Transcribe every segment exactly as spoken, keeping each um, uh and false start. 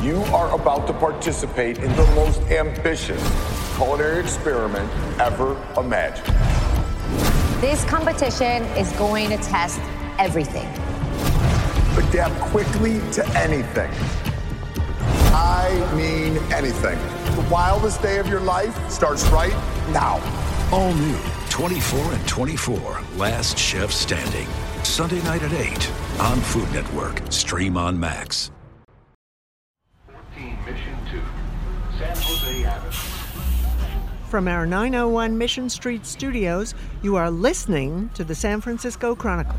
You are about to participate in the most ambitious culinary experiment ever imagined. This competition is going to test everything. Adapt quickly to anything. I mean anything. The wildest day of your life starts right now. All new, twenty-four and twenty-four, Last Chef Standing. Sunday night at eight on Food Network. Stream on Max. fourteen Mission two, San Jose Avenue. From our nine oh one Mission Street studios, you are listening to the San Francisco Chronicle.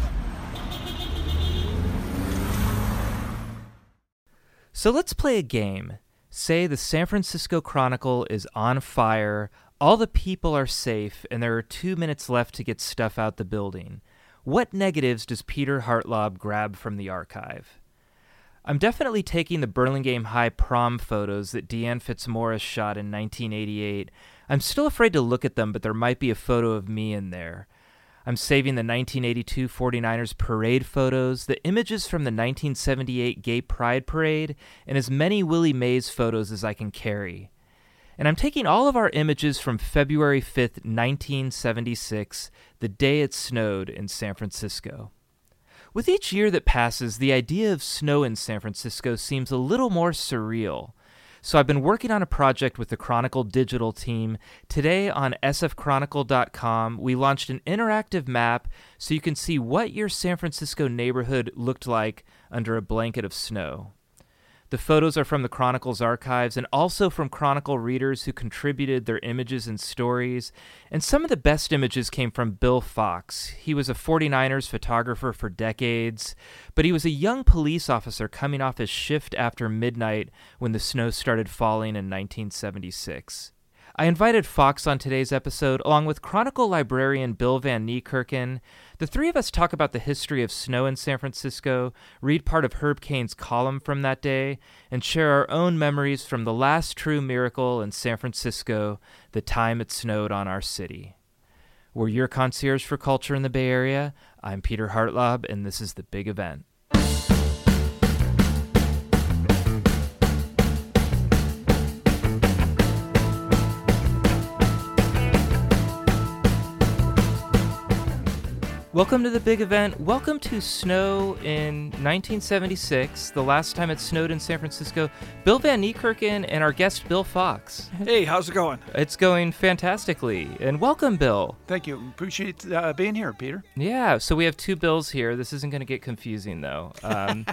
So let's play a game. Say the San Francisco Chronicle is on fire, all the people are safe, and there are two minutes left to get stuff out the building. What negatives does Peter Hartlaub grab from the archive? I'm definitely taking the Burlingame High prom photos that Deanne Fitzmaurice shot in nineteen eighty-eight. I'm still afraid to look at them, but there might be a photo of me in there. I'm saving the nineteen eighty-two 49ers parade photos, the images from the nineteen seventy-eight Gay Pride Parade, and as many Willie Mays photos as I can carry. And I'm taking all of our images from February fifth, nineteen seventy-six, the day it snowed in San Francisco. With each year that passes, the idea of snow in San Francisco seems a little more surreal. So I've been working on a project with the Chronicle digital team. Today on S F Chronicle dot com, we launched an interactive map so you can see what your San Francisco neighborhood looked like under a blanket of snow. The photos are from the Chronicle's archives and also from Chronicle readers who contributed their images and stories. And some of the best images came from Bill Fox. He was a 49ers photographer for decades, but he was a young police officer coming off his shift after midnight when the snow started falling in nineteen seventy-six. I invited Fox on today's episode, along with Chronicle librarian Bill Van Niekerken. The three of us talk about the history of snow in San Francisco, read part of Herb Caen's column from that day, and share our own memories from the last true miracle in San Francisco, the time it snowed on our city. We're your concierge for culture in the Bay Area. I'm Peter Hartlaub, and this is The Big Event. Welcome to The Big Event. Welcome to snow in nineteen seventy-six, the last time it snowed in San Francisco. Bill Van Niekerken and our guest, Bill Fox. Hey, how's it going? It's going fantastically. And welcome, Bill. Thank you. Appreciate uh, being here, Peter. Yeah, so we have two Bills here. This isn't going to get confusing, though. Um,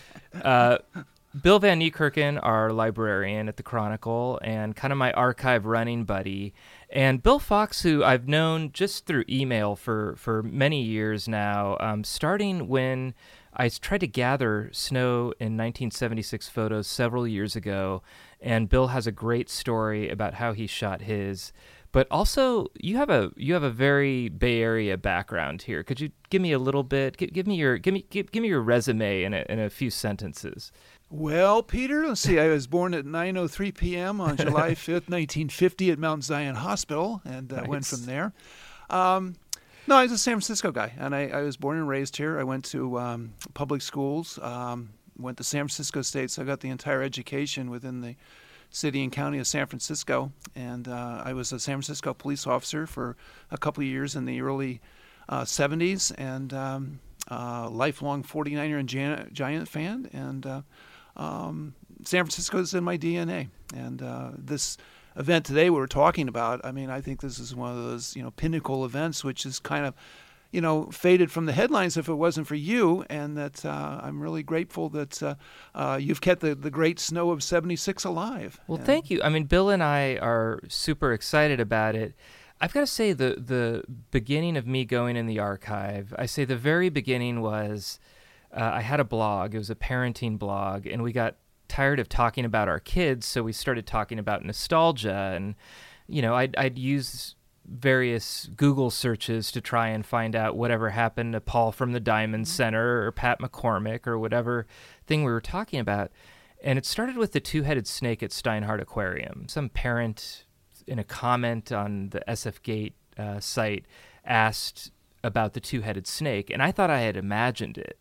uh, Bill Van Niekerken, our librarian at the Chronicle, and kind of my archive running buddy. And Bill Fox, who I've known just through email for, for many years now, um, starting when I tried to gather snow in nineteen seventy-six photos several years ago. And Bill has a great story about how he shot his. But also, you have a you have a very Bay Area background here. Could you give me a little bit? Give, give me your give me give, give me your resume in a, in a few sentences. Well, Peter, let's see. I was born at nine oh three p.m. on July fifth, nineteen fifty at Mount Zion Hospital, and uh, Nice. went from there. Um, no, I was a San Francisco guy, and I, I was born and raised here. I went to um, public schools, um, went to San Francisco State, so I got the entire education within the city and county of San Francisco. And uh, I was a San Francisco police officer for a couple of years in the early uh, seventies, and um, uh, lifelong 49er and Giant, Giant fan, and uh, Um, San Francisco is in my D N A, and uh, this event today we were talking about, I mean, I think this is one of those, you know, pinnacle events, which is kind of, you know, faded from the headlines if it wasn't for you, and that uh, I'm really grateful that uh, uh, you've kept the, the great snow of seventy-six alive. Well, and, thank you. I mean, Bill and I are super excited about it. I've got to say the the beginning of me going in the archive, I say the very beginning was uh, I had a blog. It was a parenting blog, and we got tired of talking about our kids, so we started talking about nostalgia. And, you know, I'd, I'd use various Google searches to try and find out whatever happened to Paul from the Diamond Center or Pat McCormick or whatever thing we were talking about. And it started with the two-headed snake at Steinhardt Aquarium. Some parent in a comment on the S F Gate uh, site asked about the two-headed snake, and I thought I had imagined it.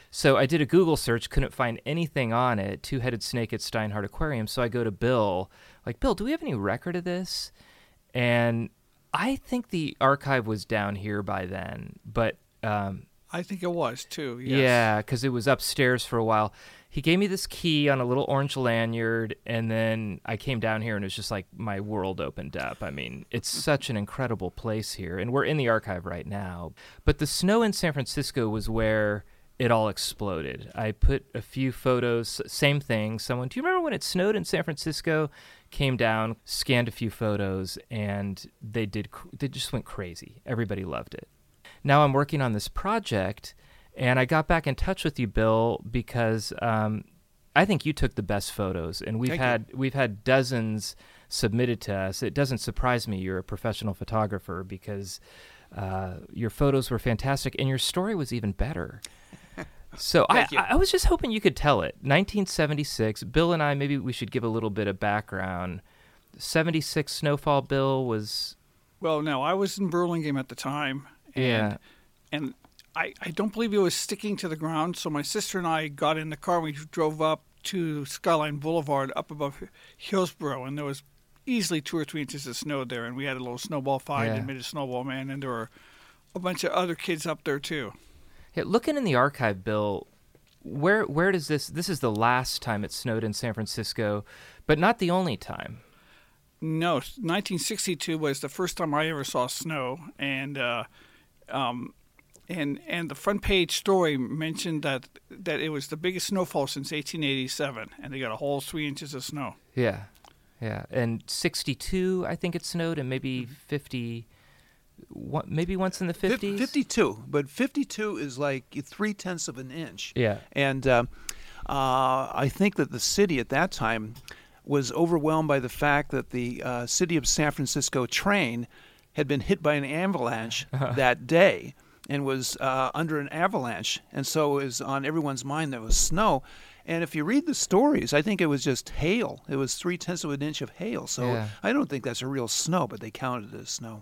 So I did a Google search, couldn't find anything on it, two-headed snake at Steinhardt Aquarium. So I go to Bill, like, Bill, do we have any record of this? And I think the archive was down here by then, but... Um, I think it was, too, yes. Yeah, because it was upstairs for a while. He gave me this key on a little orange lanyard, and then I came down here, and it was just like my world opened up. I mean, it's such an incredible place here, and we're in the archive right now. But the snow in San Francisco was where it all exploded. I put a few photos, same thing. Someone, do you remember when it snowed in San Francisco? Came down, scanned a few photos, and they did. They just went crazy. Everybody loved it. Now I'm working on this project, and I got back in touch with you, Bill, because um, I think you took the best photos, and we've Thank had you. we've had dozens submitted to us. It doesn't surprise me you're a professional photographer because uh, your photos were fantastic, and your story was even better. So I, Thank you. I was just hoping you could tell it. nineteen seventy-six, Bill and I, maybe we should give a little bit of background. seventy-six snowfall, Bill, was... Well, no, I was in Burlingame at the time. And, Yeah. And I, I don't believe it was sticking to the ground, so my sister and I got in the car. We drove up to Skyline Boulevard up above Hillsborough, and there was easily two or three inches of snow there, and we had a little snowball fight Yeah. and made a snowball man, and there were a bunch of other kids up there, too. Yeah, looking in the archive, Bill, where where does this... This is the last time it snowed in San Francisco, but not the only time. No, nineteen sixty-two was the first time I ever saw snow, and uh, um, and and the front page story mentioned that that it was the biggest snowfall since eighteen eighty-seven, and they got a whole three inches of snow. Yeah, yeah. And sixty-two, I think it snowed, and maybe fifty... One, maybe once in the Fif- fifties? fifty-two, but fifty-two is like three-tenths of an inch. Yeah. And uh, uh, I think that the city at that time was overwhelmed by the fact that the uh, city of San Francisco train had been hit by an avalanche that day and was uh, under an avalanche. And so it was on everyone's mind there was snow. And if you read the stories, I think it was just hail. It was three-tenths of an inch of hail. So Yeah. I don't think that's a real snow, but they counted it as snow.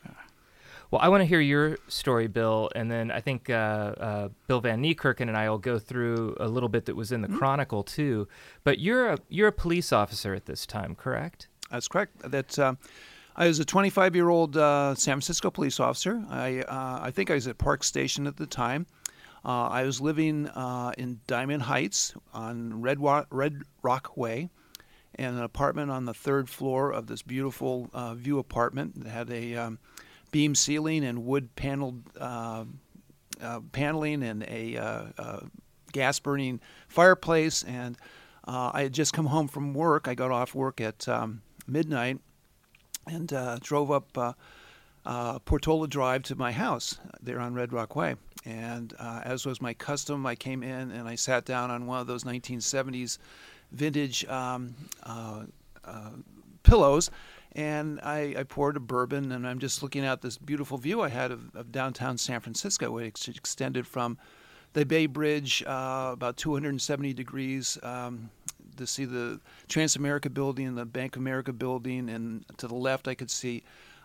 Well, I want to hear your story, Bill, and then I think uh, uh, Bill Van Niekerken and I will go through a little bit that was in the Mm-hmm. Chronicle too. But you're a you're a police officer at this time, correct? That's correct. That uh, I was a twenty-five-year-old uh, San Francisco police officer. I uh, I think I was at Park Station at the time. Uh, I was living uh, in Diamond Heights on Red Rock, Red Rock Way, in an apartment on the third floor of this beautiful uh, view apartment that had a um, beam ceiling and wood paneled uh, uh, paneling and a uh, uh, gas burning fireplace. And uh, I had just come home from work. I got off work at um, midnight and uh, drove up uh, uh, Portola Drive to my house there on Red Rock Way. And uh, as was my custom, I came in and I sat down on one of those nineteen seventies vintage um, uh, uh, pillows. And I, I poured a bourbon, and I'm just looking at this beautiful view I had of, of downtown San Francisco. It ex- extended from the Bay Bridge uh, about two hundred seventy degrees um, to see the Transamerica Building, the Bank of America Building, and to the left I could see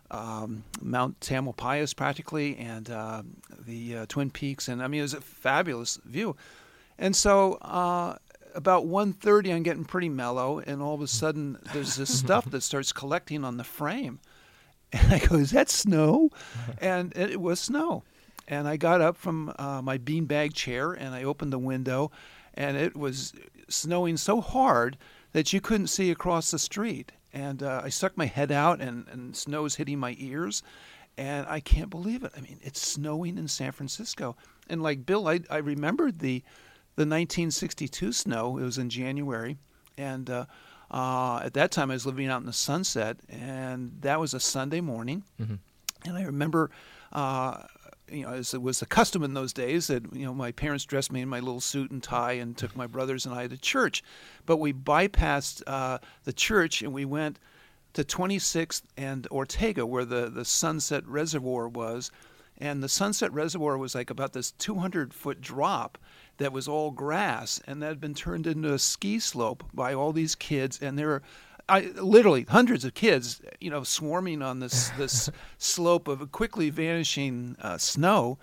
um, Mount Tamalpais practically, and uh, the uh, Twin Peaks. And I mean, it was a fabulous view. And so uh, about one thirty, I'm getting pretty mellow, and all of a sudden there's this stuff that starts collecting on the frame. And I go, is that snow? And it was snow. And I got up from uh, my beanbag chair, and I opened the window, and it was snowing so hard that you couldn't see across the street. And uh, I stuck my head out, and, and snow's hitting my ears. And I can't believe it. I mean, it's snowing in San Francisco. And like Bill, I, I remembered the the nineteen sixty-two snow. It was in January. And uh, uh, at that time, I was living out in the Sunset. And that was a Sunday morning. Mm-hmm. And I remember, uh, you know, as it was the custom in those days that, you know, my parents dressed me in my little suit and tie and took my brothers and I to church. But we bypassed uh, the church and we went to twenty-sixth and Ortega, where the, the Sunset Reservoir was. And the Sunset Reservoir was like about this two hundred foot drop that was all grass, and that had been turned into a ski slope by all these kids. And there were I, literally hundreds of kids, you know, swarming on this this slope of quickly vanishing uh, snow.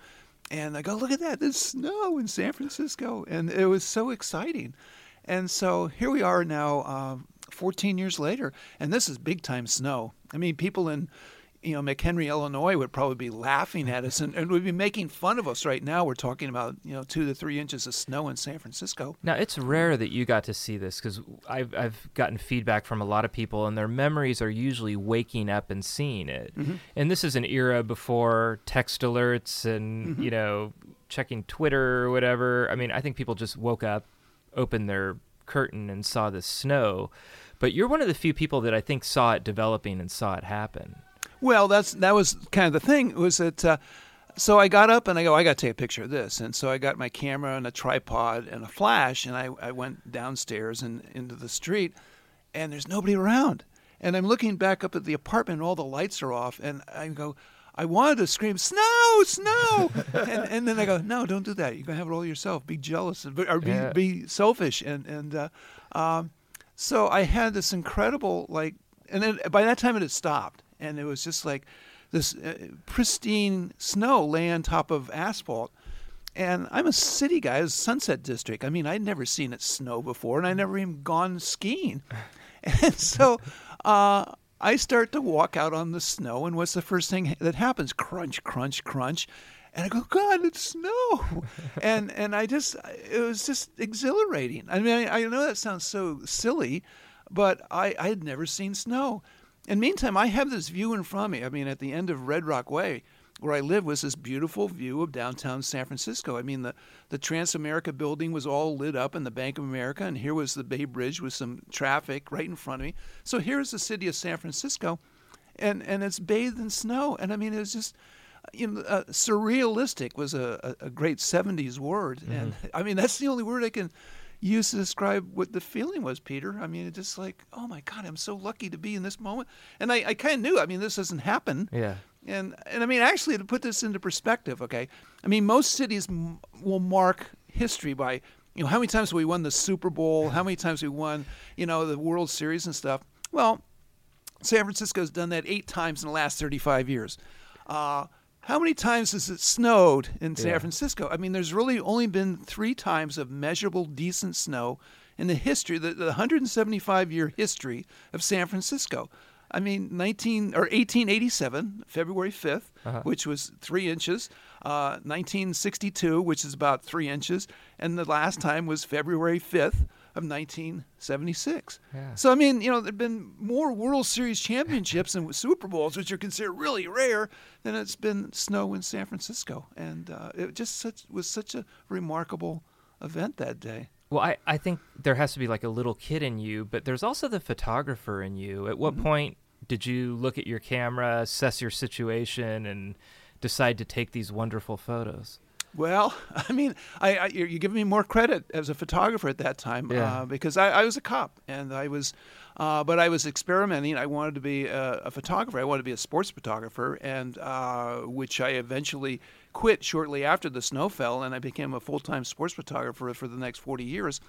And I go, look at that, there's snow in San Francisco. And it was so exciting. And so here we are now, uh, fourteen years later, and this is big time snow. I mean, people in, you know, McHenry, Illinois would probably be laughing at us and, and would be making fun of us right now. We're talking about, you know, two to three inches of snow in San Francisco. Now, it's rare that you got to see this because I've, I've gotten feedback from a lot of people, and their memories are usually waking up and seeing it. Mm-hmm. And this is an era before text alerts and, mm-hmm. you know, checking Twitter or whatever. I mean, I think people just woke up, opened their curtain, and saw the snow. But you're one of the few people that I think saw it developing and saw it happen. Well, that's that was kind of the thing, was that, uh, so I got up and I go, I got to take a picture of this. And so I got my camera and a tripod and a flash, and I, I went downstairs and into the street, and there's nobody around. And I'm looking back up at the apartment, and all the lights are off, and I go, I wanted to scream, snow, snow! and, and then I go, no, don't do that. You can have it all yourself. Be jealous, or be, yeah. be selfish. And, and uh, um, so I had this incredible, like, and then by that time it had stopped. And it was just like this uh, pristine snow laying on top of asphalt. And I'm a city guy. It was Sunset District. I mean, I'd never seen it snow before, and I'd never even gone skiing. And so uh, I start to walk out on the snow, and what's the first thing that happens? Crunch, crunch, crunch. And I go, God, it's snow. and and I just, it was just exhilarating. I mean, I, I know that sounds so silly, but I, I had never seen snow. And meantime, I have this view in front of me. I mean, at the end of Red Rock Way, where I live, was this beautiful view of downtown San Francisco. I mean, the, the Transamerica building was all lit up, and the Bank of America, and here was the Bay Bridge with some traffic right in front of me. So here's the city of San Francisco, and, and it's bathed in snow. And I mean, it was just, you know, uh, surrealistic was a, a, a great seventies word. Mm-hmm. And I mean, that's the only word I can used to describe what the feeling was, Peter. I mean, it's just like, oh my God, I'm so lucky to be in this moment. And I, I kind of knew, I mean, this doesn't happen. Yeah. And, and I mean, actually, to put this into perspective, okay, I mean, most cities m- will mark history by, you know, how many times we won the Super Bowl, how many times we won, you know, the World Series and stuff. Well, San Francisco's done that eight times in the last thirty-five years. Uh, How many times has it snowed in San yeah. Francisco? I mean, there's really only been three times of measurable, decent snow in the history, the, the one hundred seventy-five year history of San Francisco. I mean, nineteen or eighteen eighty-seven, February fifth, uh-huh. which was three inches. Uh, nineteen sixty-two, which is about three inches, and the last time was February fifth of nineteen seventy-six. Yeah. So, I mean, you know, there have been more World Series championships and Super Bowls, which are considered really rare, than it's been snow in San Francisco. And uh, it just such, was such a remarkable event that day. Well, I, I think there has to be like a little kid in you, but there's also the photographer in you. At what mm-hmm. point did you look at your camera, assess your situation, and decide to take these wonderful photos? Well, I mean, I, I, you're giving me more credit as a photographer at that time yeah. uh, because I, I was a cop, and I was, uh, but I was experimenting. I wanted to be a, a photographer. I wanted to be a sports photographer, and uh, which I eventually quit shortly after the snow fell, and I became a full-time sports photographer for the next forty years.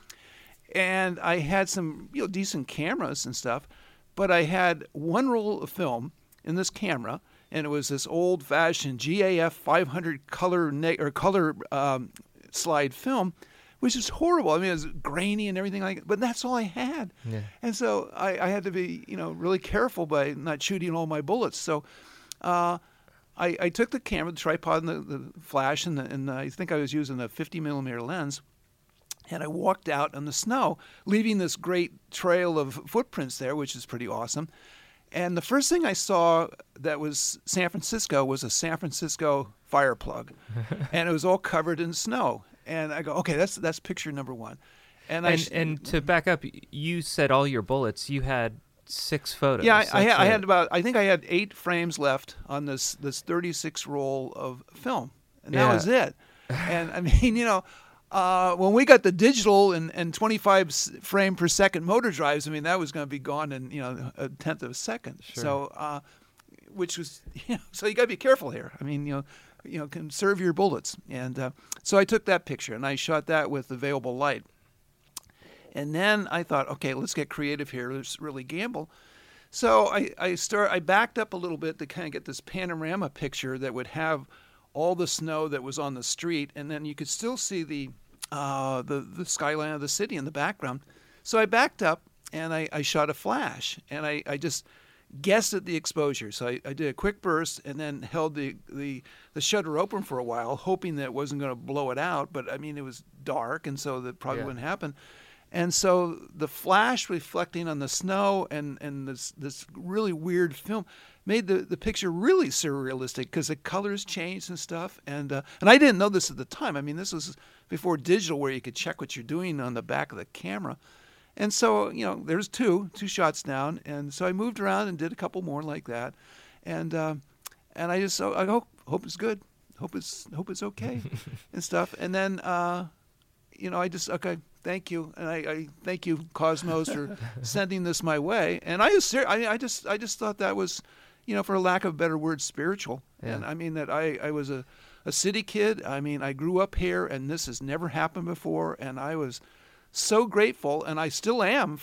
And I had some, you know, decent cameras and stuff, but I had one roll of film in this camera. And it was this old-fashioned G A F five hundred color ne- or color um, slide film, which is horrible. I mean, it was grainy and everything like that. But that's all I had. Yeah. And so I, I had to be, you know, really careful by not shooting all my bullets. So uh, I, I took the camera, the tripod, and the, the flash, and, the, and I think I was using a fifty millimeter lens. And I walked out on the snow, leaving this great trail of footprints there, which is pretty awesome. And the first thing I saw that was San Francisco was a San Francisco fire plug, and it was all covered in snow. And I go, okay, that's that's picture number one. And and, I sh- and to back up, you said all your bullets. You had six photos. Yeah, I, I, had, I had about. I think I had eight frames left on this this thirty-six roll of film, and that yeah. was it. And I mean, you know. Uh, when we got the digital and, and twenty-five frame per second motor drives, I mean, that was going to be gone in, you know, a tenth of a second. Sure. So, uh, which was, you know, so you got to be careful here. I mean, you know, you know, conserve your bullets. And uh, so I took that picture and I shot that with available light. And then I thought, okay, let's get creative here. Let's really gamble. So I, I start. I backed up a little bit to kind of get this panorama picture that would have all the snow that was on the street, and then you could still see the uh, the the skyline of the city in the background. So I backed up and I, I shot a flash, and I, I just guessed at the exposure. So I, I did a quick burst and then held the, the, the shutter open for a while, hoping that it wasn't going to blow it out. But I mean, it was dark, and so that probably Yeah. wouldn't happen. And so the flash reflecting on the snow and, and this this really weird film made the, the picture really surrealistic because the colors changed and stuff. And uh, and I didn't know this at the time. I mean, this was before digital, where you could check what you're doing on the back of the camera. And so, you know, there's two, two shots down. And so I moved around and did a couple more like that. And uh, and I just, so I hope, hope it's good. Hope it's, hope it's okay and stuff. And then, uh, you know, I just, okay, thank you. And I, I thank you, Cosmos, for sending this my way. And I just, I, I just, I just thought that was, you know, for lack of a better word, spiritual. Yeah. And I mean that I, I was a, a city kid. I mean, I grew up here, and this has never happened before. And I was so grateful, and I still am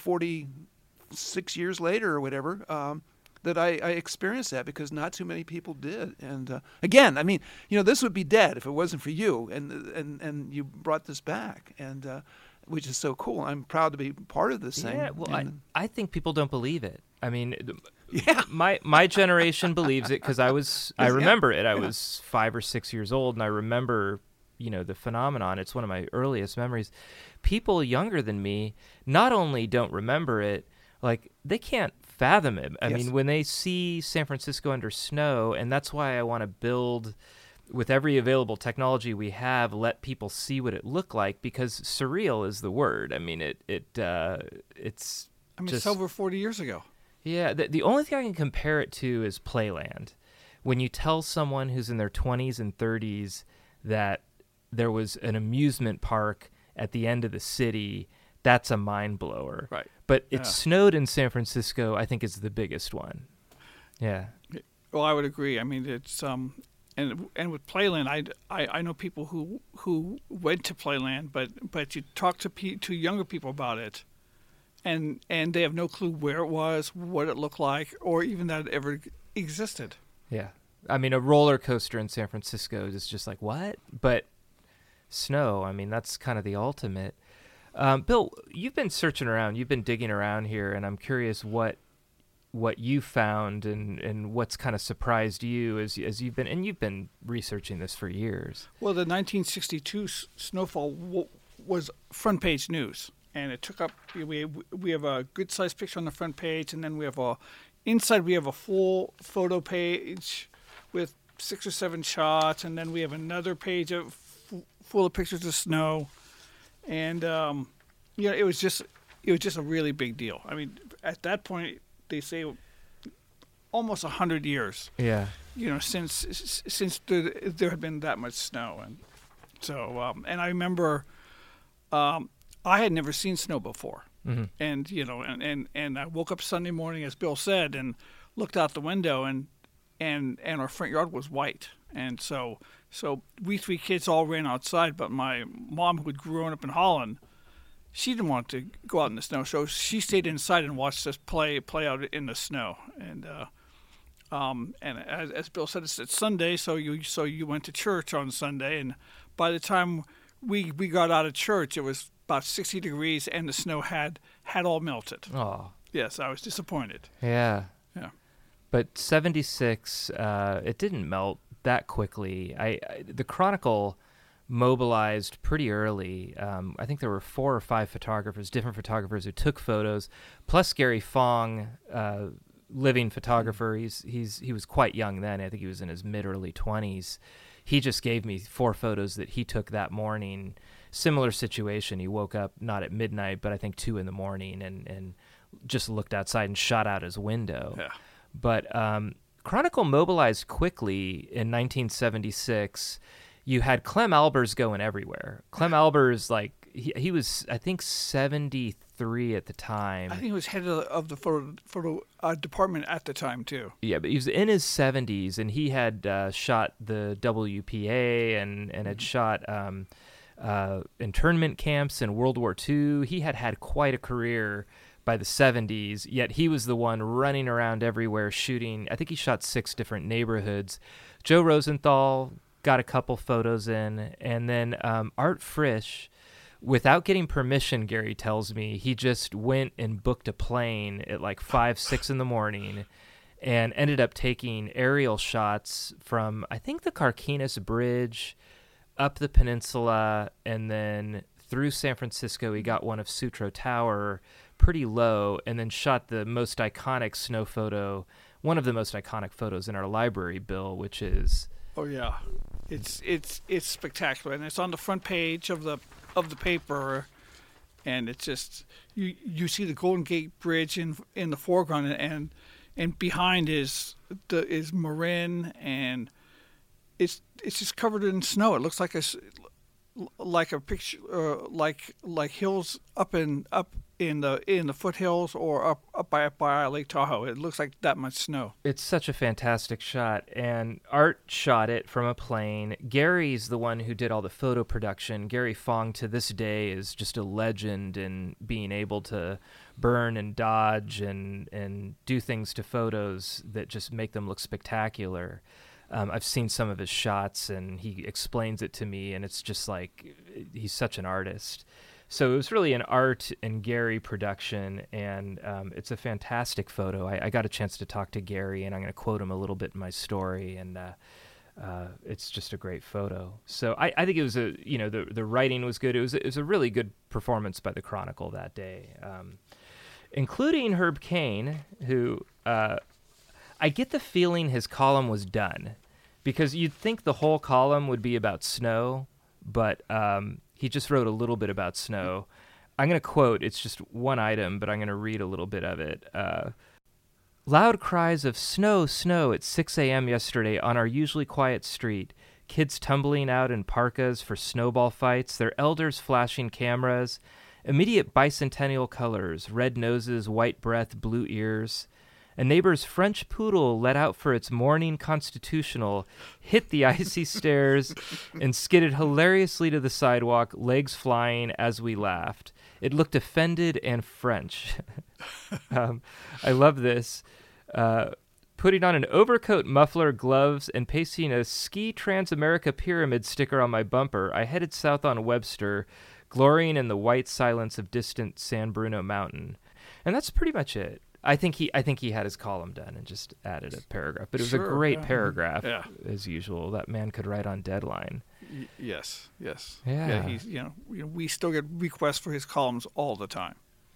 forty-six years later or whatever, um, that I, I experienced that, because not too many people did. And uh, again, I mean, you know, this would be dead if it wasn't for you, and and, and you brought this back, and uh, which is so cool. I'm proud to be part of this thing. Yeah, well, I, And- I think people don't believe it. I mean, th- Yeah. my my generation believes it because I was I Yeah, remember it. I yeah. was five or six years old, and I remember, you know, the phenomenon. It's one of my earliest memories. People younger than me not only don't remember it, like they can't fathom it. I Yes. mean, when they see San Francisco under snow, and that's why I want to build with every available technology we have, let people see what it looked like, because surreal is the word. I mean, it it uh, it's I mean, just it's over forty years ago. yeah, the, the only thing I can compare it to is Playland. When you tell someone who's in their twenties and thirties that there was an amusement park at the end of the city, that's a mind blower. Right. But it Yeah. snowed in San Francisco, I think, is the biggest one. Yeah. Well, I would agree. I mean, it's um, and and with Playland, I, I, I know people who who went to Playland, but but you talk to pe- to younger people about it, and and they have no clue where it was, what it looked like, or even that it ever existed. Yeah. I mean, a roller coaster in San Francisco is just like, what? But snow, I mean, that's kind of the ultimate. Um, Bill, you've been searching around, you've been digging around here, and I'm curious what what you found and, and what's kind of surprised you as as you've been, and you've been researching this for years. Well, the nineteen sixty-two s- snowfall w- was front page news, and it took up. We we have a good sized picture on the front page, and then we have a inside. We have a full photo page with six or seven shots, and then we have another page of f- full of pictures of snow, and um, you know, it was just it was just a really big deal. I mean, at that point, they say almost a hundred years. Yeah. You know, since s- since the, there had been that much snow, and so um, and I remember um, I had never seen snow before, Mm-hmm. and you know, and, and, and I woke up Sunday morning, as Bill said, and looked out the window, and and and our front yard was white, and so so we three kids all ran outside, but my mom, who had grown up in Holland, she didn't want to go out in the snow, so she stayed inside and watched us play play out in the snow, and. Uh, Um, and as, as Bill said, it's, it's Sunday, so you so you went to church on Sunday, and by the time we we got out of church, it was about sixty degrees, and the snow had had all melted. Oh. Yes, I was disappointed. Yeah. Yeah. But seventy-six, uh, it didn't melt that quickly. I, I the Chronicle mobilized pretty early. Um, I think there were four or five photographers, different photographers who took photos, plus Gary Fong, uh, living photographer. He's he's he was quite young then. I think he was in his mid early twenties. He just gave me four photos that he took that morning. Similar situation. He woke up not at midnight, but I think two in the morning, and and just looked outside and shot out his window. Yeah. But um, Chronicle mobilized quickly in nineteen seventy-six. You had Clem Albers going everywhere. Clem Albers, like he he was, I think, seventy-three at the time. I think he was head of, of the photo, photo uh, department at the time too. Yeah, but he was in his seventies, and he had uh, shot the W P A and, and had shot um, uh, internment camps in World War Two. He had had quite a career by the seventies, yet he was the one running around everywhere shooting. I think he shot six different neighborhoods. Joe Rosenthal got a couple photos in, and then um, Art Frisch, without getting permission, Gary tells me, he just went and booked a plane at like five, six in the morning and ended up taking aerial shots from, I think, the Carquinez Bridge up the peninsula, and then through San Francisco. He got one of Sutro Tower pretty low, and then shot the most iconic snow photo, one of the most iconic photos in our library, Bill, which is... Oh, yeah. It's it's it's spectacular, and it's on the front page of the of the paper, and it's just you you see the Golden Gate Bridge in in the foreground, and and behind is the is Marin, and it's it's just covered in snow. It looks like a like a picture uh, like like hills up in up in the in the foothills or up up by by Lake Tahoe. It looks like that much snow. It's such a fantastic shot, and Art shot it from a plane. Gary's the one who did all the photo production. Gary Fong, to this day, is just a legend in being able to burn and dodge and and do things to photos that just make them look spectacular. Um, I've seen some of his shots, and he explains it to me, and it's just like he's such an artist. So it was really an Art and Gary production, and um, it's a fantastic photo. I, I got a chance to talk to Gary, and I'm going to quote him a little bit in my story, and uh, uh, it's just a great photo. So I, I think it was a, you know, the the writing was good. It was it was a really good performance by the Chronicle that day, um, including Herb Caen, who uh, I get the feeling his column was done, because you'd think the whole column would be about snow, but um, he just wrote a little bit about snow. I'm going to quote, it's just one item, but I'm going to read a little bit of it. Uh, Loud cries of snow, snow at six a.m. yesterday on our usually quiet street. Kids tumbling out in parkas for snowball fights, their elders flashing cameras. Immediate bicentennial colors, red noses, white breath, blue ears. A neighbor's French poodle let out for its morning constitutional, hit the icy stairs, and skidded hilariously to the sidewalk, legs flying as we laughed. It looked offended and French. um, I love this. Uh, putting on an overcoat, muffler, gloves, and pasting a Ski Transamerica Pyramid sticker on my bumper, I headed south on Webster, glorying in the white silence of distant San Bruno Mountain. And that's pretty much it. I think he I think he had his column done and just added a paragraph. But it was Sure, a great yeah. paragraph, Yeah. as usual. That man could write on deadline. Y- yes, yes. Yeah. he's, you know, we, we still get requests for his columns all the time.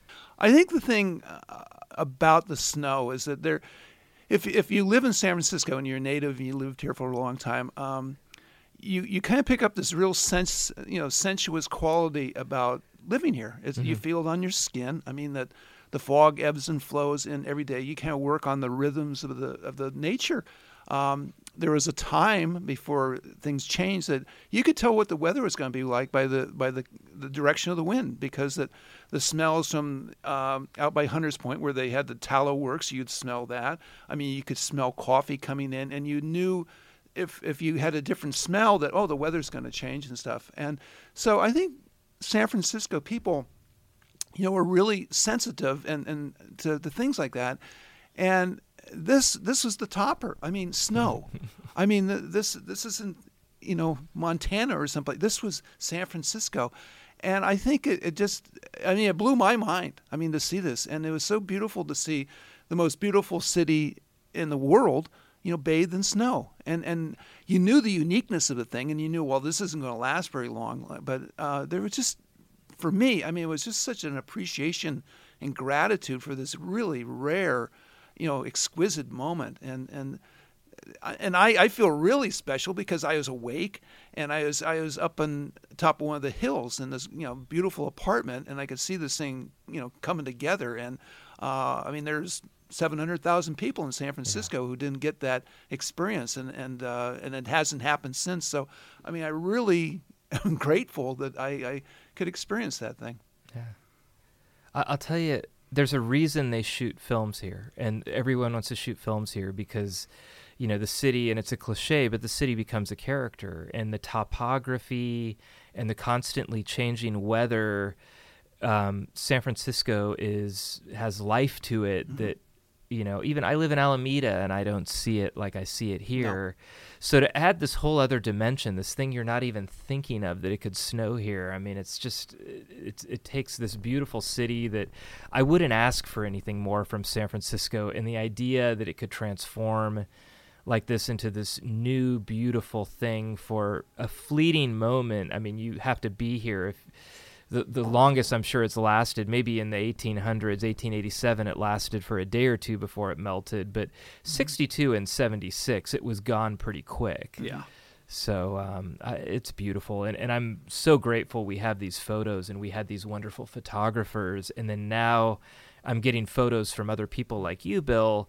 I think the thing uh, about the snow is that there, if if you live in San Francisco and you're a native and you lived here for a long time, um, you you kind of pick up this real sense, you know, sensuous quality about living here. It's, Mm-hmm. You feel it on your skin. I mean that the fog ebbs and flows in every day. You kind of work on the rhythms of the of the nature. Um, there was a time before things changed that you could tell what the weather was going to be like by the by the, the direction of the wind, because that the smells from um, out by Hunters Point where they had the tallow works, you'd smell that. I mean, you could smell coffee coming in, and you knew if if you had a different smell that, oh, the weather's going to change and stuff. And so I think San Francisco people, you know, are really sensitive and, and to, to things like that. And this this was the topper. I mean, snow. I mean, this this isn't, you know, Montana or something. This was San Francisco. And I think it, it just, I mean, it blew my mind, I mean, to see this. And it was so beautiful to see the most beautiful city in the world, you know, bathed in snow. And and you knew the uniqueness of the thing, and you knew, well, this isn't going to last very long. But uh, there was just, for me, I mean, it was just such an appreciation and gratitude for this really rare, you know, exquisite moment. And and and I, I feel really special because I was awake, and I was I was up on top of one of the hills in this, you know, beautiful apartment, and I could see this thing, you know, coming together. And uh, I mean, there's seven hundred thousand people in San Francisco yeah. who didn't get that experience, and and uh, and it hasn't happened since. So, I mean, I really am grateful that I, I could experience that thing. Yeah, I- I'll tell you, there's a reason they shoot films here, and everyone wants to shoot films here because, you know, the city, and it's a cliche, but the city becomes a character, and the topography and the constantly changing weather. Um, San Francisco is has life to it mm-hmm. that, you know, even I live in Alameda and I don't see it like I see it here. No. So to add this whole other dimension, this thing you're not even thinking of, that it could snow here. I mean, it's just, it, it takes this beautiful city that I wouldn't ask for anything more from San Francisco, and the idea that it could transform like this into this new, beautiful thing for a fleeting moment. I mean, you have to be here. If the the longest I'm sure it's lasted, maybe in the eighteen hundreds, eighteen eighty-seven, it lasted for a day or two before it melted. But sixty-two and seventy-six, it was gone pretty quick. Yeah. So um, I, it's beautiful. And, and I'm so grateful we have these photos and we had these wonderful photographers. And then now I'm getting photos from other people like you, Bill,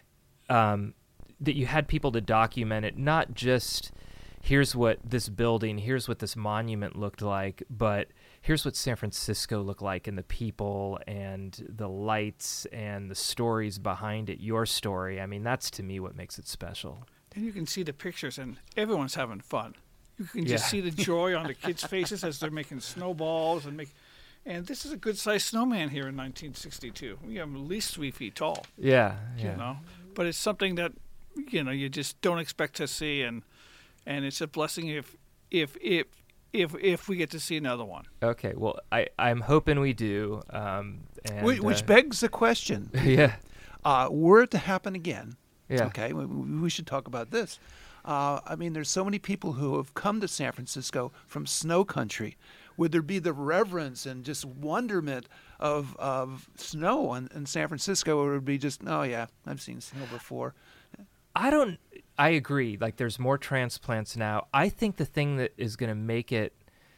um, that you had people to document it, not just here's what this building, here's what this monument looked like, but here's what San Francisco looked like, and the people and the lights and the stories behind it, your story. I mean, that's to me what makes it special. And you can see the pictures, and everyone's having fun. You can just Yeah. see the joy on the kids' faces as they're making snowballs and make. And this is a good-sized snowman here in nineteen sixty-two. We have him at least three feet tall. Yeah, yeah. You know, but it's something that you know you just don't expect to see, and and it's a blessing if if if if if we get to see another one. Okay, well, I I'm hoping we do. Um, and, which, which uh, begs the question: yeah, uh, were it to happen again? yeah. Okay, we, we should talk about this. Uh, I mean, there's so many people who have come to San Francisco from snow country. Would there be the reverence and just wonderment of of snow in, in San Francisco, or would it be just, oh yeah, I've seen snow before? I don't. I agree. Like, there's more transplants now. I think the thing that is going to make it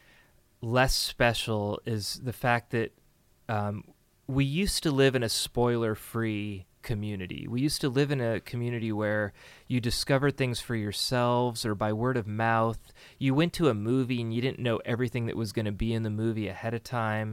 less special is the fact that um, we used to live in a spoiler-free community. We used to live in a community where you discovered things for yourselves or by word of mouth. You went to a movie and you didn't know everything that was going to be in the movie ahead of time.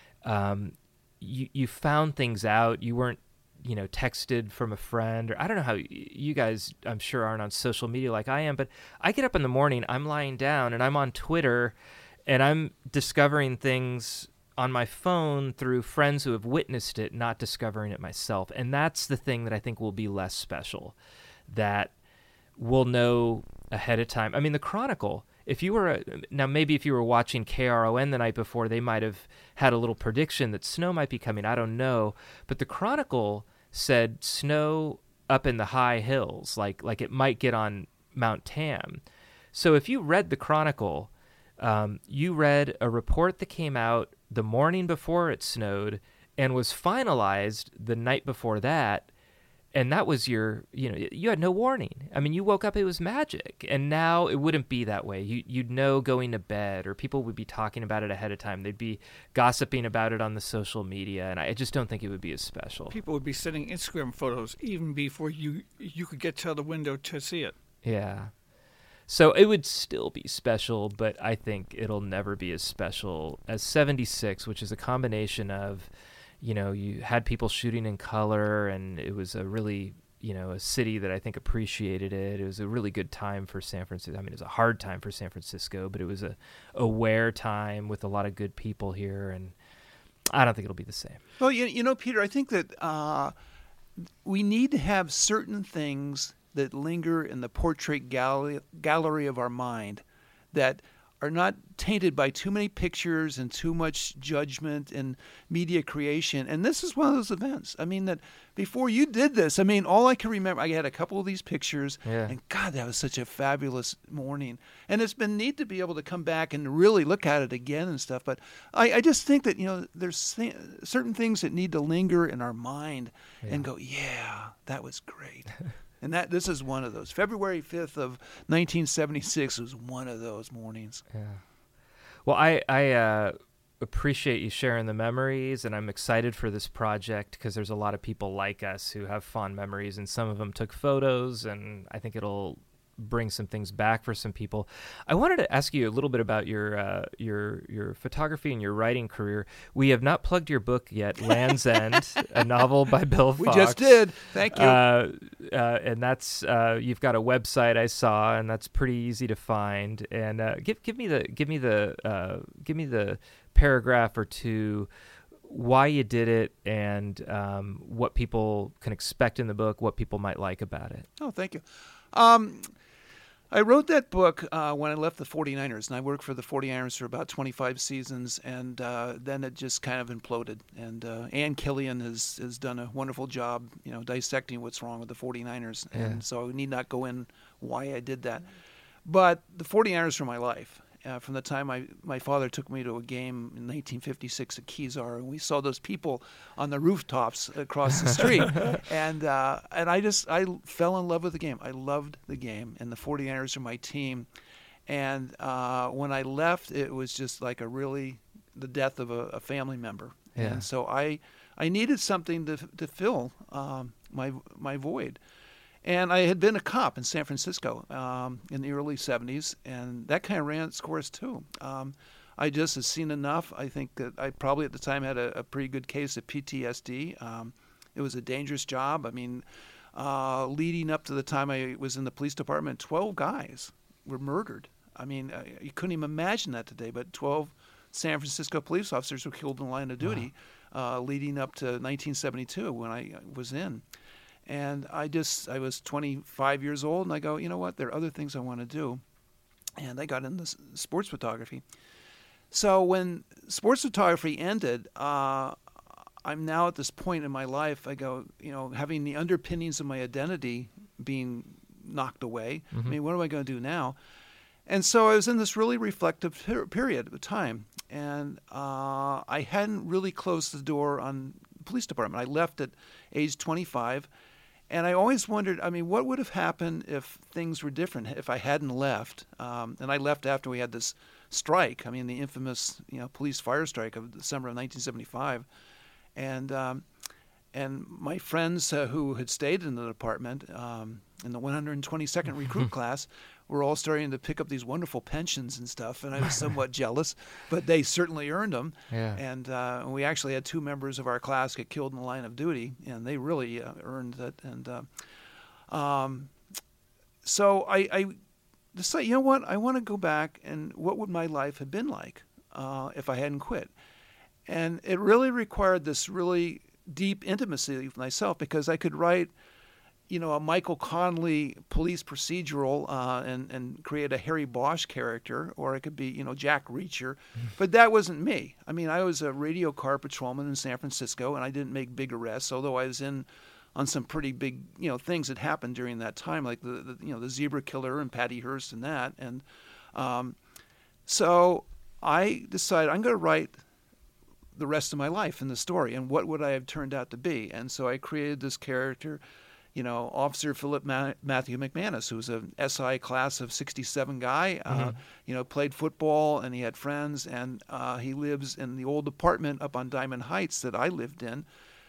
Um, you you found things out. You weren't, you know, texted from a friend, or I don't know how y- you guys, I'm sure, aren't on social media like I am, but I get up in the morning, I'm lying down and I'm on Twitter and I'm discovering things on my phone through friends who have witnessed it, not discovering it myself. And that's the thing that I think will be less special, that we'll know ahead of time. I mean, the Chronicle, if you were, a, now maybe if you were watching K R O N the night before, they might have had a little prediction that snow might be coming. I don't know. But the Chronicle said snow up in the high hills, like like it might get on Mount Tam. So if you read the Chronicle, um, you read a report that came out the morning before it snowed and was finalized the night before that, and that was your, you know, you had no warning. I mean, you woke up, it was magic, and now it wouldn't be that way. You, you'd know going to bed, or people would be talking about it ahead of time. They'd be gossiping about it on the social media, and I just don't think it would be as special. People would be sending Instagram photos even before you you could get to the window to see it. Yeah. So it would still be special, but I think it'll never be as special as seventy-six, which is a combination of, you know, you had people shooting in color, and it was a really, you know, a city that I think appreciated it. It was a really good time for San Francisco. I mean, it was a hard time for San Francisco, but it was a aware time with a lot of good people here, and I don't think it'll be the same. Well, you, you know, Peter, I think that uh, we need to have certain things that linger in the portrait gallery, gallery of our mind that are not tainted by too many pictures and too much judgment and media creation. And this is one of those events. I mean, that before you did this, I mean, all I can remember, I had a couple of these pictures, Yeah. and God, that was such a fabulous morning. And it's been neat to be able to come back and really look at it again and stuff. But I, I just think that, you know, there's th- certain things that need to linger in our mind and go, yeah, that was great. And that this is one of those. February fifth of nineteen seventy-six was one of those mornings. Yeah. Well, I, I uh, appreciate you sharing the memories, and I'm excited for this project because there's a lot of people like us who have fond memories, and some of them took photos, and I think it'll bring some things back for some people. I wanted to ask you a little bit about your uh, your your photography and your writing career. We have not plugged your book yet, Land's End, a novel by Bill Fox. We just did. Thank you. Uh, uh, and that's uh, you've got a website I saw, and that's pretty easy to find. And uh, give give me the give me the uh, give me the paragraph or two why you did it and um, what people can expect in the book, what people might like about it. Oh, thank you. Um, I wrote that book uh, when I left the forty-niners, and I worked for the forty-niners for about twenty-five seasons, and uh, then it just kind of imploded. And uh, Ann Killian has, has done a wonderful job, you know, dissecting what's wrong with the forty-niners, Yeah. and so I need not go in why I did that. But the forty-niners were my life. Uh, from the time my, my father took me to a game in nineteen fifty-six at Kezar, and we saw those people on the rooftops across the street, and uh, and I just I fell in love with the game. I loved the game, and the forty-niners are my team. And uh, when I left, it was just like a really the death of a, a family member. Yeah. And so I I needed something to to fill um, my my void. And I had been a cop in San Francisco um, in the early seventies, and that kind of ran its course too. Um, I just had seen enough. I think that I probably at the time had a, a pretty good case of P T S D. Um, it was a dangerous job. I mean, uh, leading up to the time I was in the police department, twelve guys were murdered. I mean, uh, you couldn't even imagine that today, but twelve San Francisco police officers were killed in the line of duty wow. uh, leading up to nineteen seventy-two when I was in. And I just, I was twenty-five years old, and I go, you know what, there are other things I want to do. And I got into s- sports photography. So when sports photography ended, uh, I'm now at this point in my life, I go, you know, having the underpinnings of my identity being knocked away. Mm-hmm. I mean, what am I going to do now? And so I was in this really reflective per- period of time. And uh, I hadn't really closed the door on the police department. I left at age twenty-five. And I always wondered, I mean, what would have happened if things were different, if I hadn't left? Um, and I left after we had this strike, I mean, the infamous, you know, police fire strike of December of nineteen seventy-five. And um, and my friends uh, who had stayed in the department um, in the one hundred twenty-second recruit class were all starting to pick up these wonderful pensions and stuff, and I was somewhat jealous, but they certainly earned them. Yeah. And uh, we actually had two members of our class get killed in the line of duty, and they really uh, earned that. And uh, um, so I, I decided, you know what, I want to go back, and what would my life have been like uh, if I hadn't quit? And it really required this really deep intimacy with myself, because I could write, you know, a Michael Connelly police procedural uh, and, and create a Harry Bosch character, or it could be, you know, Jack Reacher. But that wasn't me. I mean, I was a radio car patrolman in San Francisco, and I didn't make big arrests, although I was in on some pretty big, you know, things that happened during that time, like the, the you know, the Zebra Killer and Patty Hearst and that. And um, so I decided I'm going to write the rest of my life in the story, and what would I have turned out to be? And so I created this character, you know, Officer Philip Ma- Matthew McManus, who was an S I class of sixty-seven guy, uh, mm-hmm. you know, played football, and he had friends, and uh, he lives in the old apartment up on Diamond Heights that I lived in.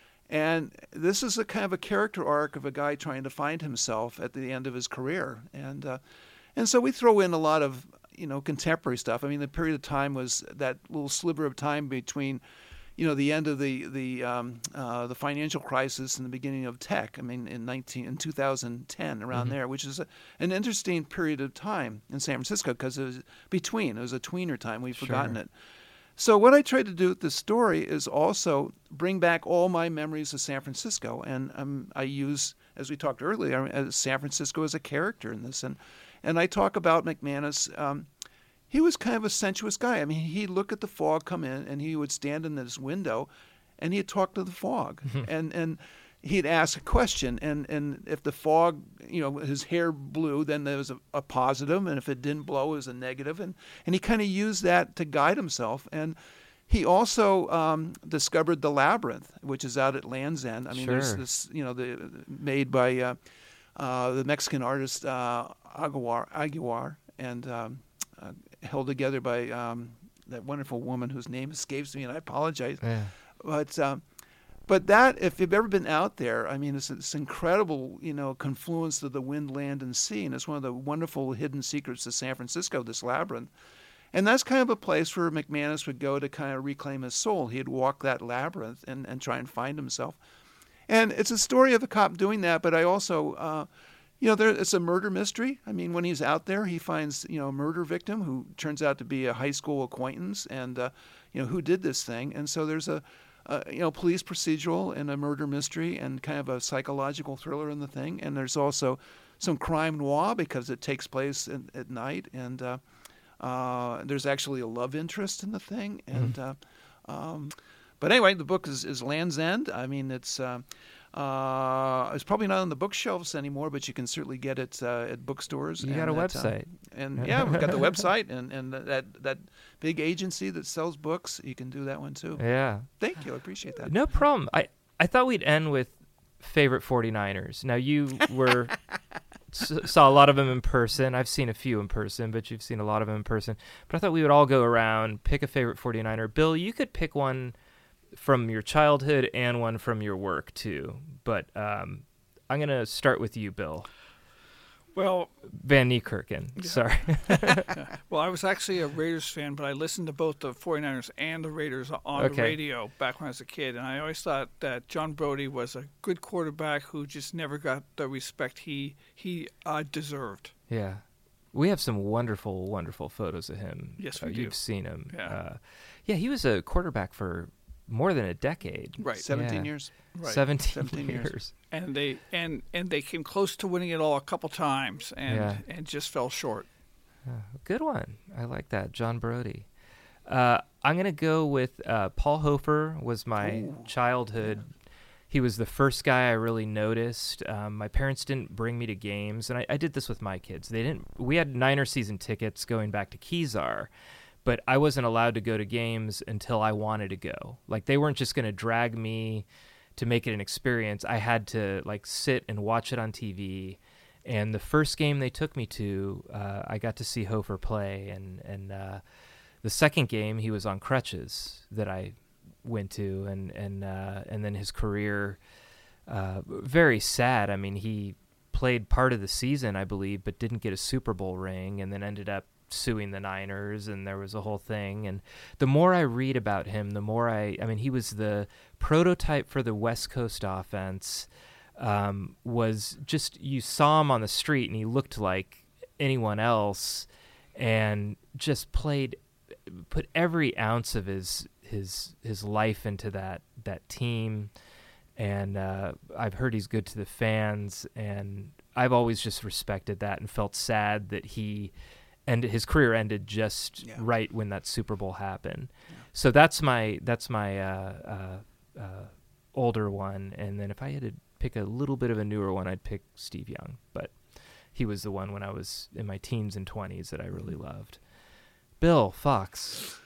And this is a kind of a character arc of a guy trying to find himself at the end of his career. And uh, and so we throw in a lot of, you know, contemporary stuff. I mean, the period of time was that little sliver of time between, you know, the end of the the um, uh, the financial crisis and the beginning of tech. I mean, in nineteen in two thousand ten, around mm-hmm. there, which is a, an interesting period of time in San Francisco, because it was between. It was a tweener time. We've Sure. forgotten it. So what I tried to do with this story is also bring back all my memories of San Francisco, and um, I use, as we talked earlier, as San Francisco as a character in this, and and I talk about McManus. Um, He was kind of a sensuous guy. I mean, he'd look at the fog come in, and he would stand in this window, and he'd talk to the fog, and and he'd ask a question, and, and if the fog, you know, his hair blew, then there was a, a positive, and if it didn't blow, it was a negative, and and he kind of used that to guide himself. And he also um, discovered the Labyrinth, which is out at Land's End. I mean, Sure. there's this, you know, the made by uh, uh, the Mexican artist uh, Aguilar, Aguilar, and um, uh, held together by um, that wonderful woman whose name escapes me, and I apologize. Yeah. But um, but that, if you've ever been out there, I mean, it's this incredible, you know, confluence of the wind, land, and sea, and it's one of the wonderful hidden secrets of San Francisco, this labyrinth. And that's kind of a place where McManus would go to kind of reclaim his soul. He'd walk that labyrinth and, and try and find himself. And it's a story of a cop doing that, but I also... Uh, You know, there, it's a murder mystery. I mean, when he's out there, he finds, you know, a murder victim who turns out to be a high school acquaintance, and, uh, you know, who did this thing. And so there's a, uh, you know, police procedural and a murder mystery and kind of a psychological thriller in the thing. And there's also some crime noir because it takes place in, at night. And uh, uh, there's actually a love interest in the thing. And mm. uh, um, but anyway, the book is, is Land's End. I mean, it's uh, uh, it's probably not on the bookshelves anymore, but you can certainly get it uh, at bookstores. You got a at, website. Uh, and yeah, we've got the website and, and that that big agency that sells books. You can do that one too. Yeah. Thank you. I appreciate that. No problem. I, I thought we'd end with favorite forty-niners. Now, you were s- saw a lot of them in person. I've seen a few in person, but you've seen a lot of them in person. But I thought we would all go around, pick a favorite forty-niner. Bill, you could pick one from your childhood and one from your work, too. But um, I'm going to start with you, Bill. Well, Van Niekerken, yeah. Sorry. Well, I was actually a Raiders fan, but I listened to both the forty-niners and the Raiders on okay. the radio back when I was a kid, and I always thought that John Brodie was a good quarterback who just never got the respect he he uh, deserved. Yeah. We have some wonderful, wonderful photos of him. Yes, we uh, do. You've seen him. Yeah. Uh, yeah, he was a quarterback for more than a decade. Right. seventeen yeah. years. Right. seventeen, seventeen years. years. And they and and they came close to winning it all a couple times, and yeah. and just fell short. Uh, good one. I like that, John Brodie. Uh, I'm gonna go with uh, Paul Hofer. Was my Ooh. childhood. He was the first guy I really noticed. Um, my parents didn't bring me to games, and I, I did this with my kids. They didn't. We had Niner season tickets going back to Kezar, but I wasn't allowed to go to games until I wanted to go. Like, they weren't just gonna drag me to make it an experience. I had to like sit and watch it on T V. And the first game they took me to, uh, I got to see Hofer play. And and uh, the second game, he was on crutches that I went to. And and uh, and then his career, uh, very sad. I mean, he played part of the season, I believe, but didn't get a Super Bowl ring, and then ended up suing the Niners, and there was a whole thing. And the more I read about him, the more I, I mean, he was the prototype for the West Coast offense. Um, was just, you saw him on the street and he looked like anyone else, and just played, put every ounce of his, his, his life into that, that team. And, uh, I've heard he's good to the fans, and I've always just respected that and felt sad that he, and his career ended just yeah. right when that Super Bowl happened. Yeah. So that's my that's my uh, uh, uh, older one. And then if I had to pick a little bit of a newer one, I'd pick Steve Young. But he was the one when I was in my teens and twenties that I really loved. Bill Fox.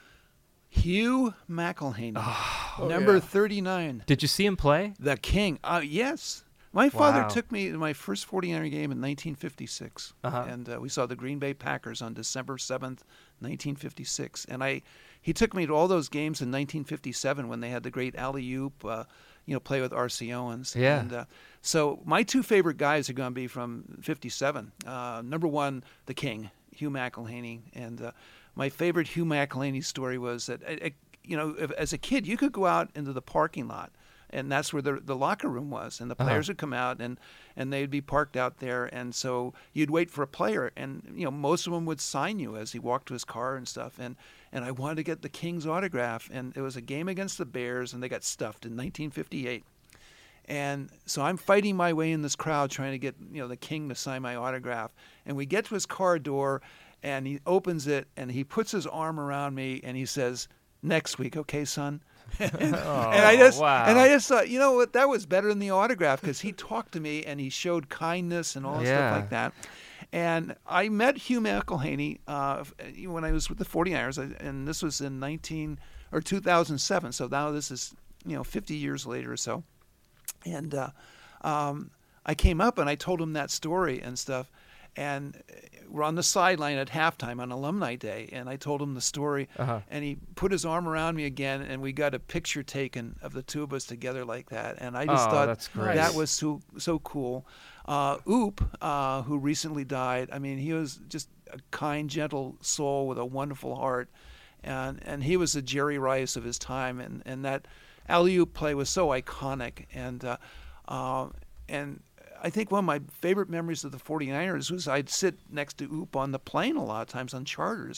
Hugh McElhaney, oh, number yeah. thirty-nine. Did you see him play? The King. Uh, yes. My father Wow. took me to my first forty-niner game in nineteen fifty-six, Uh-huh. and uh, we saw the Green Bay Packers on December seventh, nineteen fifty-six. And I, he took me to all those games in nineteen fifty-seven when they had the great alley-oop, uh, you know, play with R C Owens. Yeah. And uh, so my two favorite guys are going to be from fifty-seven. Uh, number one, the King, Hugh McElhaney. And uh, my favorite Hugh McElhaney story was that, uh, you know, if, as a kid, you could go out into the parking lot, and that's where the the locker room was, and the players Uh-huh. would come out, and, and they'd be parked out there, and so you'd wait for a player, and you know most of them would sign you as he walked to his car and stuff, and and I wanted to get the King's autograph, and it was a game against the Bears, and they got stuffed in nineteen fifty-eight, and so I'm fighting my way in this crowd trying to get you know the King to sign my autograph, and we get to his car door, and he opens it, and he puts his arm around me, and he says, "Next week, okay, son." and, oh, and I just wow. and I just thought, you know what, that was better than the autograph, because he talked to me and he showed kindness and all that Yeah. stuff like that. And I met Hugh McElhaney uh, when I was with the forty-niners, and this was in nineteen or two thousand seven. So now this is you know fifty years later or so. And uh, um, I came up and I told him that story and stuff. And we're on the sideline at halftime on Alumni Day, and I told him the story, Uh-huh. and he put his arm around me again, and we got a picture taken of the two of us together like that. And I just Oh, thought that's great. that was so so cool. Uh, Oop, uh, who recently died, I mean, he was just a kind, gentle soul with a wonderful heart, and and he was the Jerry Rice of his time, and, and that alley-oop play was so iconic, and uh, uh, and. I think one of my favorite memories of the forty-niners was I'd sit next to Oop on the plane a lot of times on charters,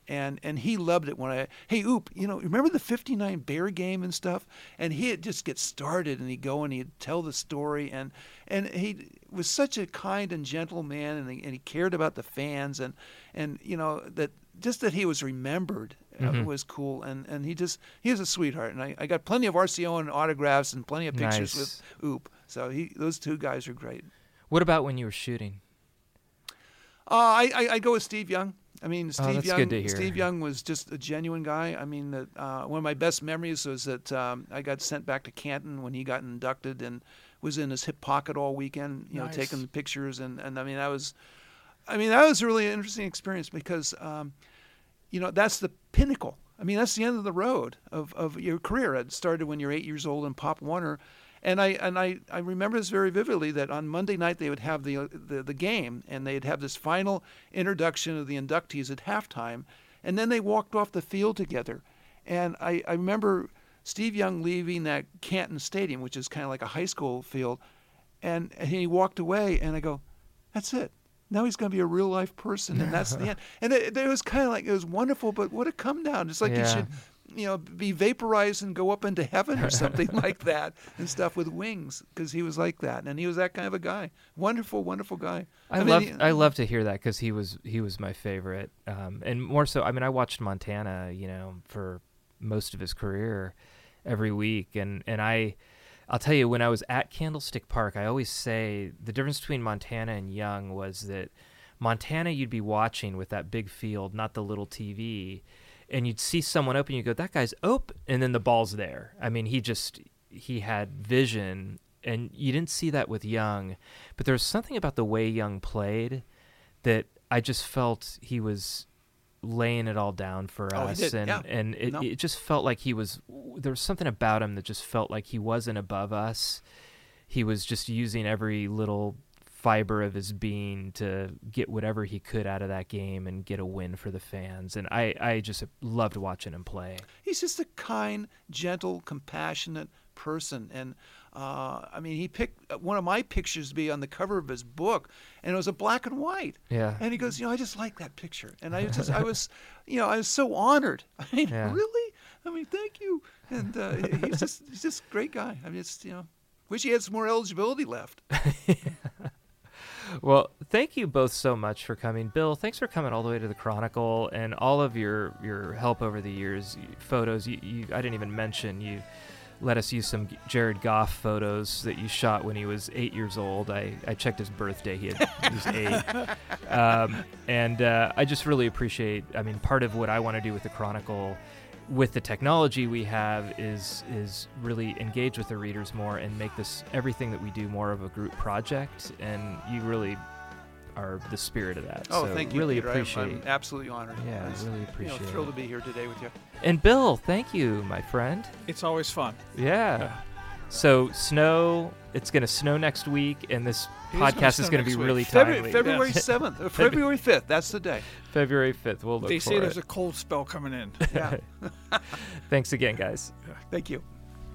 And and he loved it when I, hey, Oop, you know, remember the fifty-nine Bear game and stuff? And he'd just get started and he'd go and he'd tell the story. And and he was such a kind and gentle man, and he, and he cared about the fans. And, and you know, that just that he was remembered mm-hmm. uh, was cool. And, and he just, he was a sweetheart. And I, I got plenty of R C O and autographs and plenty of pictures Nice. with Oop. So he, those two guys are great. What about when you were shooting? Uh, I, I I go with Steve Young. I mean, Steve Oh, that's Young. good to hear. Steve Young was just a genuine guy. I mean, that uh, one of my best memories was that um, I got sent back to Canton when he got inducted and was in his hip pocket all weekend, you Nice. know, taking pictures. And, and I mean, that was, I mean, that was a really interesting experience because, um, you know, that's the pinnacle. I mean, that's the end of the road of, of your career. It started when you're eight years old in Pop Warner. And I and I, I remember this very vividly that on Monday night they would have the, the the game and they'd have this final introduction of the inductees at halftime, and then they walked off the field together. And I, I remember Steve Young leaving that Canton Stadium, which is kind of like a high school field, and, and he walked away, and I go, that's it. Now he's going to be a real life person, and that's the end. And it, it was kind of like, it was wonderful, but what a come down. It's like Yeah. you should, you know, be vaporized and go up into heaven or something like that and stuff with wings, because he was like that, and he was that kind of a guy. Wonderful, wonderful guy. I, mean, love he- I love to hear that because he was he was my favorite, um, and more so. I mean, I watched Montana, you know, for most of his career, every week, and and I, I'll tell you, when I was at Candlestick Park, I always say the difference between Montana and Young was that Montana you'd be watching with that big field, not the little T V, and you'd see someone open, you go, that guy's open, and then the ball's there. I mean, he just he had vision. And you didn't see that with Young, but there was something about the way Young played that I just felt he was laying it all down for Oh, he us, did, and yeah. and it, No. it just felt like he was. There was something about him that just felt like he wasn't above us. He was just using every little fiber of his being to get whatever he could out of that game and get a win for the fans. And I, I just loved watching him play. He's just a kind, gentle, compassionate person. And uh, I mean, he picked one of my pictures to be on the cover of his book, and it was a black and white. Yeah. And he goes, you know, I just like that picture. And I just, I was, you know, I was so honored. I mean, Yeah. really? I mean, thank you. And uh, he's just, he's just a great guy. I mean, it's, you know, wish he had some more eligibility left. Well, thank you both so much for coming. Bill, thanks for coming all the way to the Chronicle and all of your, your help over the years. You- Photos, you, you I didn't even mention, you let us use some Jared Goff photos that you shot when he was eight years old. I, I checked his birthday. He, had, he was eight. Um, and uh, I just really appreciate, I mean, part of what I want to do with the Chronicle with the technology we have is is really engage with the readers more and make this everything that we do more of a group project, and you really are the spirit of that. Oh, so thank you, really Peter. I'm- appreciate I'm, absolutely honored. Yeah, I was, really you know, appreciate thrilled it. to be here today with you. And Bill, thank you, my friend. It's always fun. Yeah. So snow, it's going to snow next week, and this It is gonna podcast is snow going to next be week. really February, timely. February Yes. seventh, or February fifth. That's the day. February fifth. We'll look They for say it. there's a cold spell coming in. Yeah. Thanks again, guys. Thank you.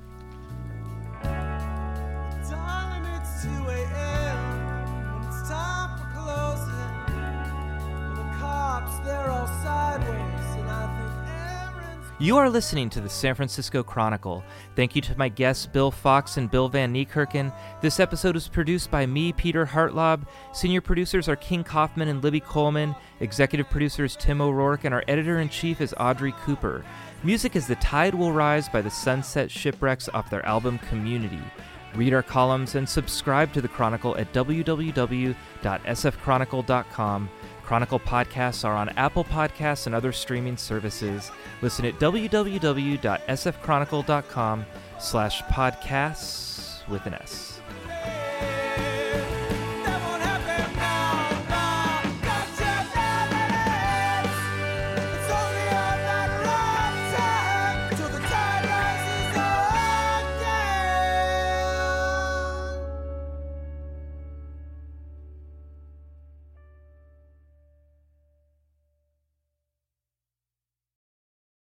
Darling, it's two a.m. when it's time for closing. When the cops, they're all sideways, and I think Aaron's You are listening to the San Francisco Chronicle. Thank you to my guests Bill Fox and Bill Van Niekerken. This episode is produced by me, Peter Hartlaub. Senior producers are King Kaufman and Libby Coleman. Executive producer is Tim O'Rourke, and our editor-in-chief is Audrey Cooper. Music is The Tide Will Rise by the Sunset Shipwrecks off their album Community. Read our columns and subscribe to the Chronicle at w w w dot s f chronicle dot com. Chronicle podcasts are on Apple Podcasts and other streaming services. Listen at w w w dot s f chronicle dot com slash podcasts with an S.